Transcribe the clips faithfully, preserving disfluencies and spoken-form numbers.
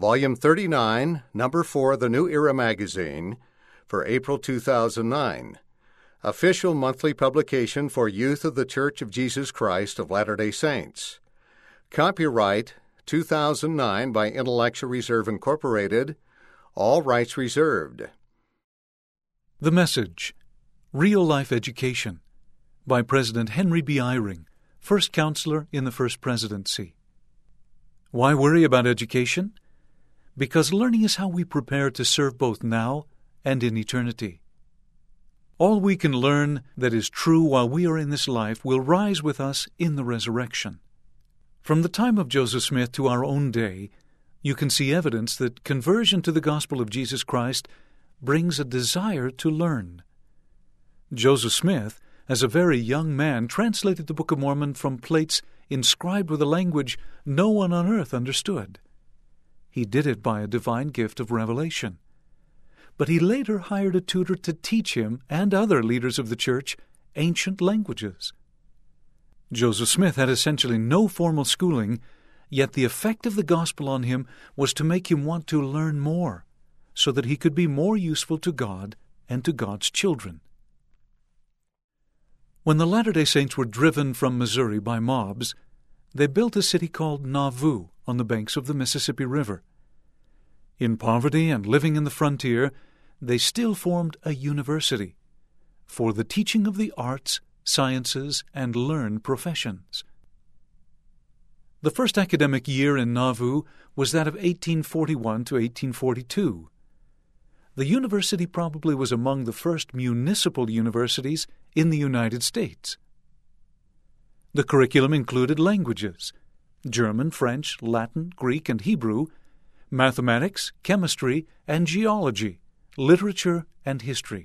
Volume thirty-nine, Number four, The New Era Magazine, for April two thousand nine. Official monthly publication for Youth of the Church of Jesus Christ of Latter-day Saints. Copyright two thousand nine by Intellectual Reserve Incorporated. All rights reserved. The Message, Real Life Education, by President Henry B. Eyring, First Counselor in the First Presidency. Why worry about education? Because learning is how we prepare to serve both now and in eternity. All we can learn that is true while we are in this life will rise with us in the resurrection. From the time of Joseph Smith to our own day, you can see evidence that conversion to the gospel of Jesus Christ brings a desire to learn. Joseph Smith, as a very young man, translated the Book of Mormon from plates inscribed with a language no one on earth understood. He did it by a divine gift of revelation. But he later hired a tutor to teach him and other leaders of the church ancient languages. Joseph Smith had essentially no formal schooling, yet the effect of the gospel on him was to make him want to learn more, so that he could be more useful to God and to God's children. When the Latter-day Saints were driven from Missouri by mobs, they built a city called Nauvoo on the banks of the Mississippi River. In poverty and living in the frontier, they still formed a university for the teaching of the arts, sciences, and learned professions. The first academic year in Nauvoo was that of eighteen forty-one to eighteen forty-two. The university probably was among the first municipal universities in the United States. The curriculum included languages: German, French, Latin, Greek, and Hebrew, mathematics, chemistry, and geology, literature, and history.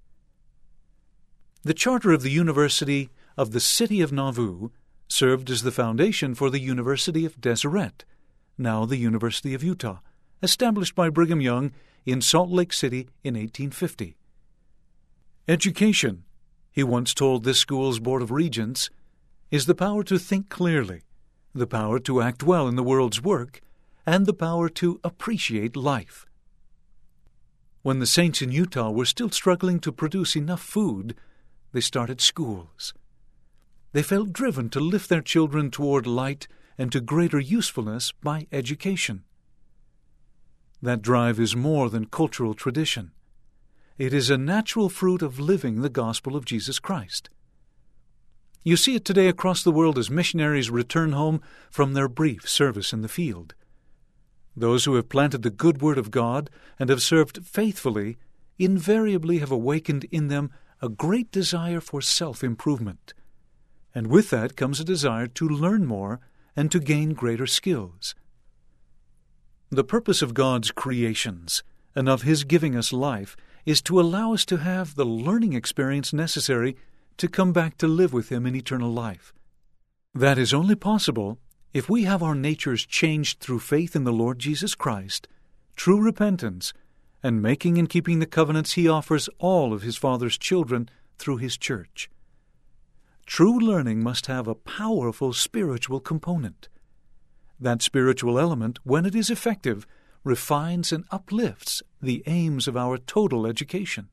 The charter of the University of the City of Nauvoo served as the foundation for the University of Deseret, now the University of Utah, established by Brigham Young in Salt Lake City in eighteen fifty. Education, he once told this school's Board of Regents, is the power to think clearly, the power to act well in the world's work, and the power to appreciate life. When the saints in Utah were still struggling to produce enough food, they started schools. They felt driven to lift their children toward light and to greater usefulness by education. That drive is more than cultural tradition. It is a natural fruit of living the gospel of Jesus Christ. You see it today across the world as missionaries return home from their brief service in the field. Those who have planted the good word of God and have served faithfully invariably have awakened in them a great desire for self-improvement. And with that comes a desire to learn more and to gain greater skills. The purpose of God's creations and of His giving us life is to allow us to have the learning experience necessary to come back to live with Him in eternal life. That is only possible if we have our natures changed through faith in the Lord Jesus Christ, true repentance, and making and keeping the covenants He offers all of His Father's children through His church. True learning must have a powerful spiritual component. That spiritual element, when it is effective, refines and uplifts the aims of our total education.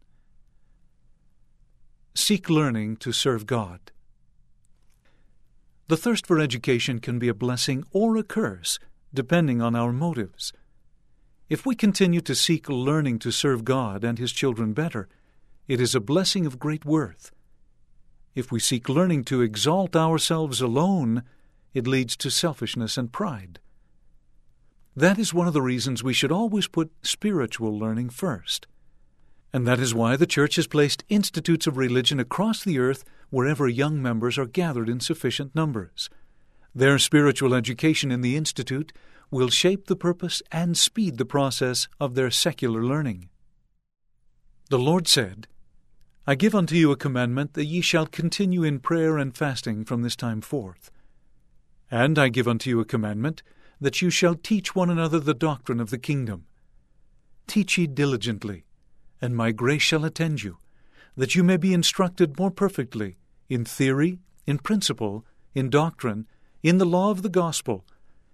Seek learning to serve God. The thirst for education can be a blessing or a curse, depending on our motives. If we continue to seek learning to serve God and His children better, it is a blessing of great worth. If we seek learning to exalt ourselves alone, it leads to selfishness and pride. That is one of the reasons we should always put spiritual learning first. And that is why the Church has placed institutes of religion across the earth wherever young members are gathered in sufficient numbers. Their spiritual education in the institute will shape the purpose and speed the process of their secular learning. The Lord said, "I give unto you a commandment that ye shall continue in prayer and fasting from this time forth. And I give unto you a commandment that you shall teach one another the doctrine of the kingdom. Teach ye diligently, and my grace shall attend you, that you may be instructed more perfectly in theory, in principle, in doctrine, in the law of the gospel,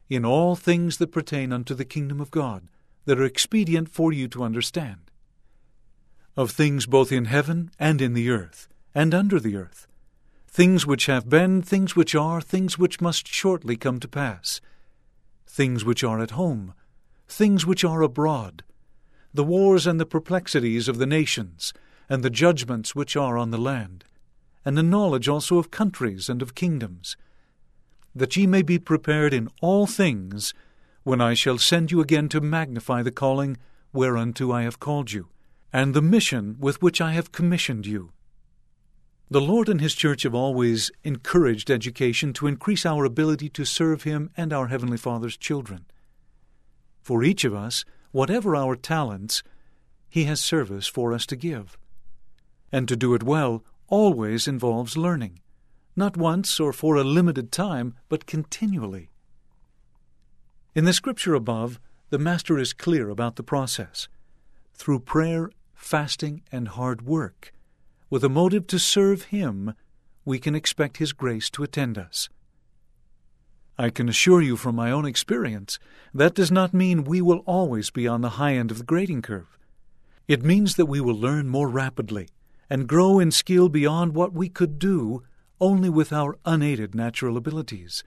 in all things that pertain unto the kingdom of God, that are expedient for you to understand. Of things both in heaven and in the earth, and under the earth, things which have been, things which are, things which must shortly come to pass, things which are at home, things which are abroad, the wars and the perplexities of the nations, and the judgments which are on the land, and the knowledge also of countries and of kingdoms, that ye may be prepared in all things, when I shall send you again to magnify the calling whereunto I have called you, and the mission with which I have commissioned you. The Lord and His church have always encouraged education to increase our ability to serve Him and our Heavenly Father's children. For each of us, whatever our talents, He has service for us to give. And to do it well always involves learning, not once or for a limited time, but continually. In the Scripture above, the Master is clear about the process. Through prayer, fasting, and hard work, with a motive to serve Him, we can expect His grace to attend us. I can assure you from my own experience, that does not mean we will always be on the high end of the grading curve. It means that we will learn more rapidly and grow in skill beyond what we could do only with our unaided natural abilities.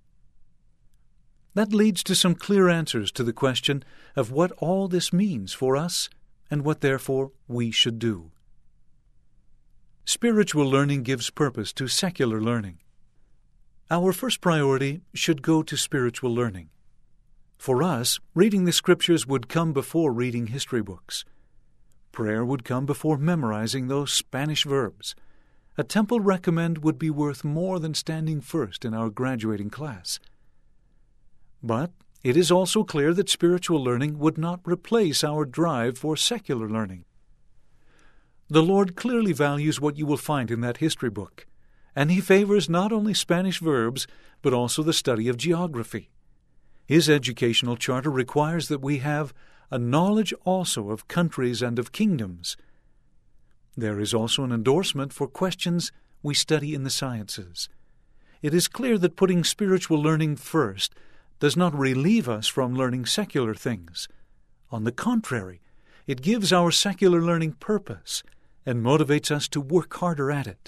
That leads to some clear answers to the question of what all this means for us and what therefore we should do. Spiritual learning gives purpose to secular learning. Our first priority should go to spiritual learning. For us, reading the Scriptures would come before reading history books. Prayer would come before memorizing those Spanish verbs. A temple recommend would be worth more than standing first in our graduating class. But it is also clear that spiritual learning would not replace our drive for secular learning. The Lord clearly values what you will find in that history book, and He favors not only Spanish verbs, but also the study of geography. His educational charter requires that we have a knowledge also of countries and of kingdoms. There is also an endorsement for questions we study in the sciences. It is clear that putting spiritual learning first does not relieve us from learning secular things. On the contrary, it gives our secular learning purpose and motivates us to work harder at it.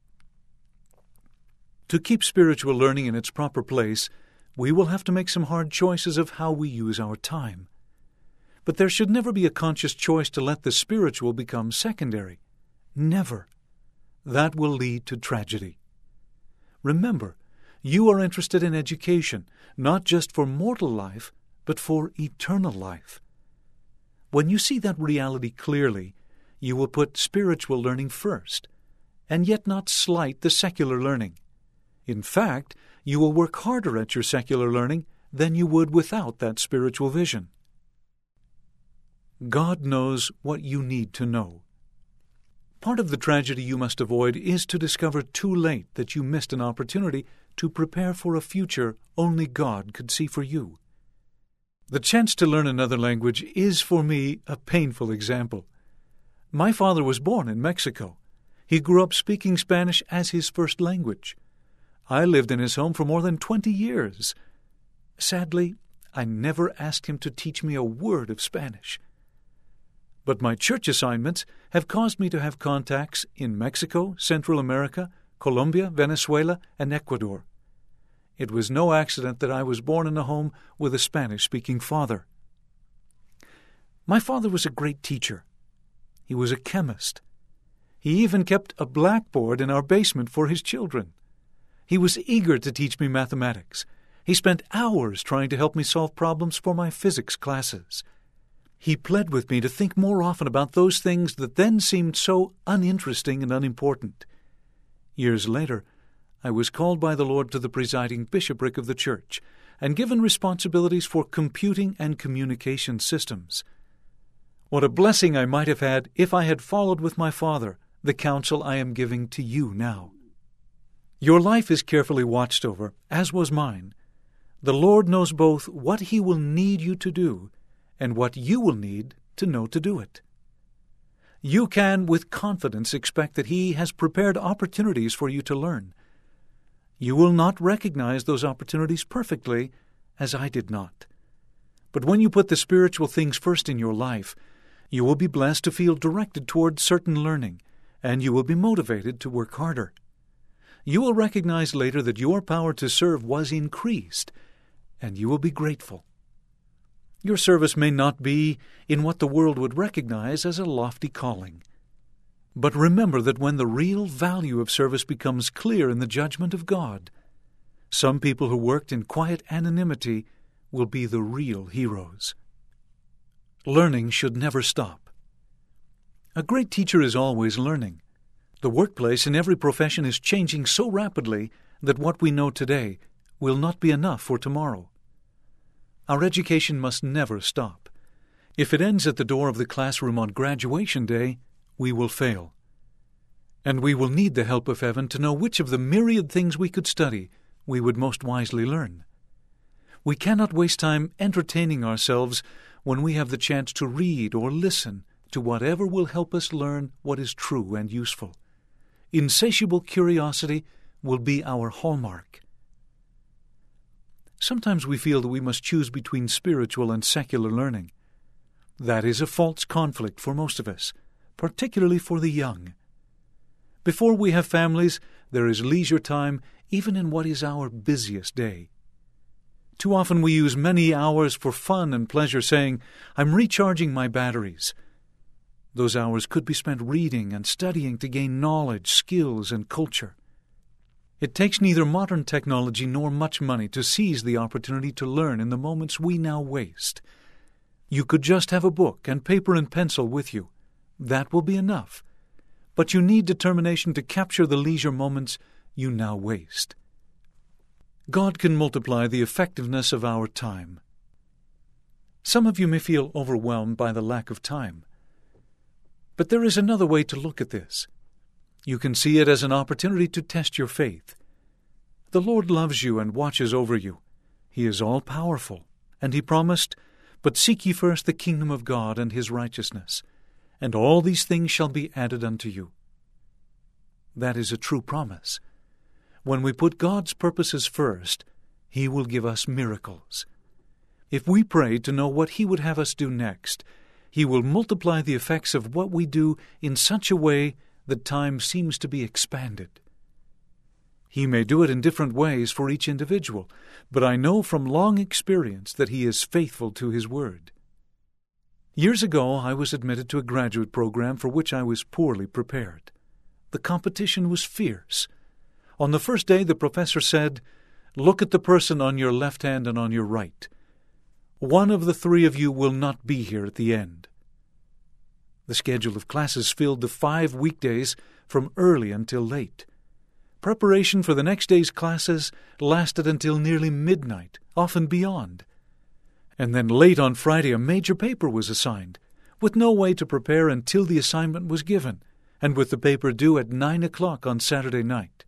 To keep spiritual learning in its proper place, we will have to make some hard choices of how we use our time. But there should never be a conscious choice to let the spiritual become secondary. Never. That will lead to tragedy. Remember, you are interested in education, not just for mortal life, but for eternal life. When you see that reality clearly, you will put spiritual learning first, and yet not slight the secular learning. In fact, you will work harder at your secular learning than you would without that spiritual vision. God knows what you need to know. Part of the tragedy you must avoid is to discover too late that you missed an opportunity to prepare for a future only God could see for you. The chance to learn another language is for me a painful example. My father was born in Mexico. He grew up speaking Spanish as his first language. I lived in his home for more than twenty years. Sadly, I never asked him to teach me a word of Spanish. But my church assignments have caused me to have contacts in Mexico, Central America, Colombia, Venezuela, and Ecuador. It was no accident that I was born in a home with a Spanish-speaking father. My father was a great teacher. He was a chemist. He even kept a blackboard in our basement for his children. He was eager to teach me mathematics. He spent hours trying to help me solve problems for my physics classes. He pled with me to think more often about those things that then seemed so uninteresting and unimportant. Years later, I was called by the Lord to the presiding bishopric of the church and given responsibilities for computing and communication systems. What a blessing I might have had if I had followed with my father the counsel I am giving to you now. Your life is carefully watched over, as was mine. The Lord knows both what He will need you to do and what you will need to know to do it. You can, with confidence, expect that He has prepared opportunities for you to learn. You will not recognize those opportunities perfectly, as I did not. But when you put the spiritual things first in your life, you will be blessed to feel directed toward certain learning, and you will be motivated to work harder. You will recognize later that your power to serve was increased, and you will be grateful. Your service may not be in what the world would recognize as a lofty calling. But remember that when the real value of service becomes clear in the judgment of God, some people who worked in quiet anonymity will be the real heroes. Learning should never stop. A great teacher is always learning. The workplace in every profession is changing so rapidly that what we know today will not be enough for tomorrow. Our education must never stop. If it ends at the door of the classroom on graduation day, we will fail. And we will need the help of heaven to know which of the myriad things we could study we would most wisely learn. We cannot waste time entertaining ourselves when we have the chance to read or listen to whatever will help us learn what is true and useful. Insatiable curiosity will be our hallmark. Sometimes we feel that we must choose between spiritual and secular learning. That is a false conflict for most of us, particularly for the young. Before we have families, there is leisure time even in what is our busiest day. Too often we use many hours for fun and pleasure saying, "I'm recharging my batteries." Those hours could be spent reading and studying to gain knowledge, skills, and culture. It takes neither modern technology nor much money to seize the opportunity to learn in the moments we now waste. You could just have a book and paper and pencil with you. That will be enough. But you need determination to capture the leisure moments you now waste. God can multiply the effectiveness of our time. Some of you may feel overwhelmed by the lack of time. But there is another way to look at this. You can see it as an opportunity to test your faith. The Lord loves you and watches over you. He is all-powerful, and He promised, "But seek ye first the kingdom of God and His righteousness, and all these things shall be added unto you." That is a true promise. When we put God's purposes first, He will give us miracles. If we pray to know what He would have us do next, He will multiply the effects of what we do in such a way that time seems to be expanded. He may do it in different ways for each individual, but I know from long experience that He is faithful to His word. Years ago, I was admitted to a graduate program for which I was poorly prepared. The competition was fierce. On the first day, the professor said, "Look at the person on your left hand and on your right. One of the three of you will not be here at the end." The schedule of classes filled the five weekdays from early until late. Preparation for the next day's classes lasted until nearly midnight, often beyond. And then late on Friday a major paper was assigned, with no way to prepare until the assignment was given, and with the paper due at nine o'clock on Saturday night.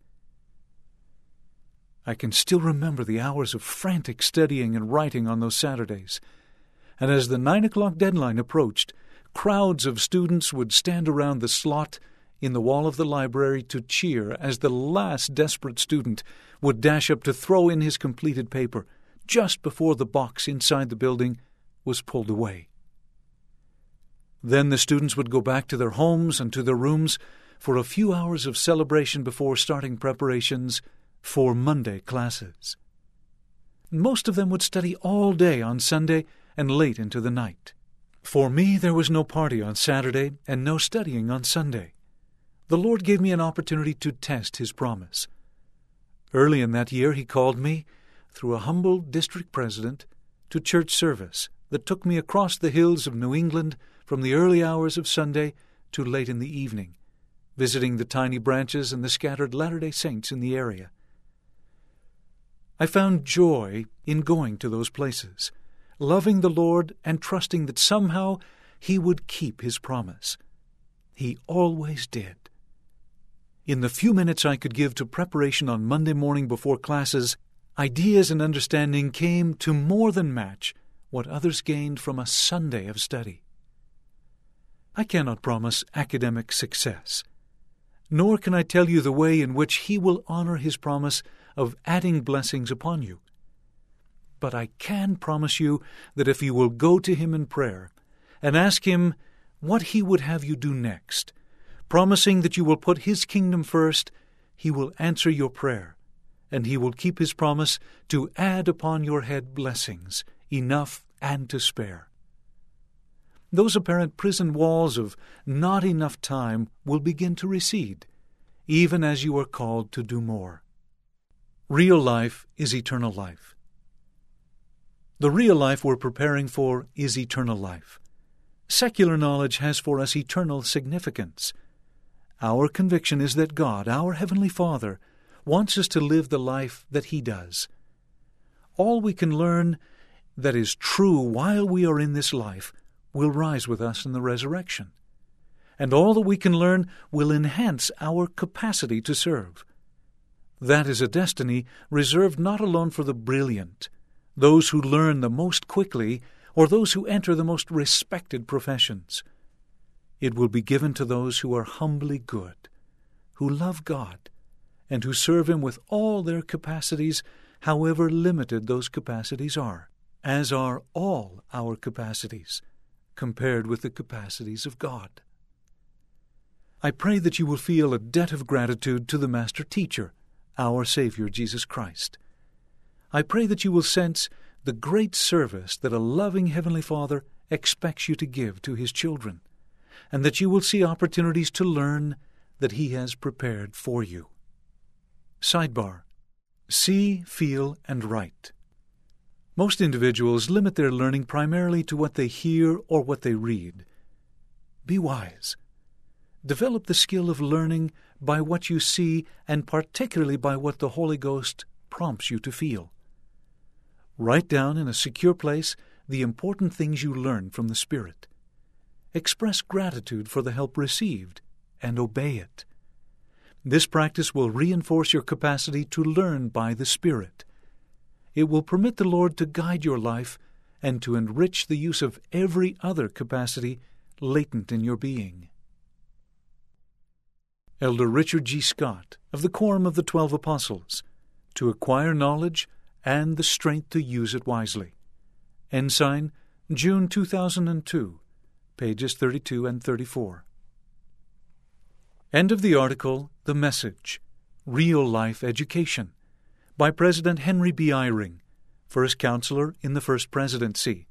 I can still remember the hours of frantic studying and writing on those Saturdays, and as the nine o'clock deadline approached, crowds of students would stand around the slot in the wall of the library to cheer as the last desperate student would dash up to throw in his completed paper just before the box inside the building was pulled away. Then the students would go back to their homes and to their rooms for a few hours of celebration before starting preparations for Monday classes. Most of them would study all day on Sunday and late into the night. For me, there was no party on Saturday and no studying on Sunday. The Lord gave me an opportunity to test His promise. Early in that year, He called me, through a humble district president, to church service that took me across the hills of New England from the early hours of Sunday to late in the evening, visiting the tiny branches and the scattered Latter-day Saints in the area. I found joy in going to those places, loving the Lord and trusting that somehow He would keep His promise. He always did. In the few minutes I could give to preparation on Monday morning before classes, ideas and understanding came to more than match what others gained from a Sunday of study. I cannot promise academic success, nor can I tell you the way in which He will honor His promise of adding blessings upon you. But I can promise you that if you will go to Him in prayer and ask Him what He would have you do next, promising that you will put His kingdom first, He will answer your prayer, and He will keep His promise to add upon your head blessings, enough and to spare. Those apparent prison walls of not enough time will begin to recede, even as you are called to do more. Real life is eternal life. The real life we're preparing for is eternal life. Secular knowledge has for us eternal significance. Our conviction is that God, our Heavenly Father, wants us to live the life that He does. All we can learn that is true while we are in this life will rise with us in the resurrection. And all that we can learn will enhance our capacity to serve. That is a destiny reserved not alone for the brilliant, those who learn the most quickly, or those who enter the most respected professions. It will be given to those who are humbly good, who love God, and who serve Him with all their capacities, however limited those capacities are, as are all our capacities, compared with the capacities of God. I pray that you will feel a debt of gratitude to the Master Teacher, our Savior Jesus Christ. I pray that you will sense the great service that a loving Heavenly Father expects you to give to His children, and that you will see opportunities to learn that He has prepared for you. Sidebar: see, feel, and write. Most individuals limit their learning primarily to what they hear or what they read. Be wise. Develop the skill of learning by what you see, and particularly by what the Holy Ghost prompts you to feel. Write down in a secure place the important things you learn from the Spirit. Express gratitude for the help received, and obey it. This practice will reinforce your capacity to learn by the Spirit. It will permit the Lord to guide your life and to enrich the use of every other capacity latent in your being. Elder Richard G. Scott, of the Quorum of the Twelve Apostles, to acquire knowledge and the strength to use it wisely. Ensign, June two thousand two, pages thirty-two and thirty-four. End of the article, The Message, Real Life Education, by President Henry B. Eyring, First Counselor in the First Presidency,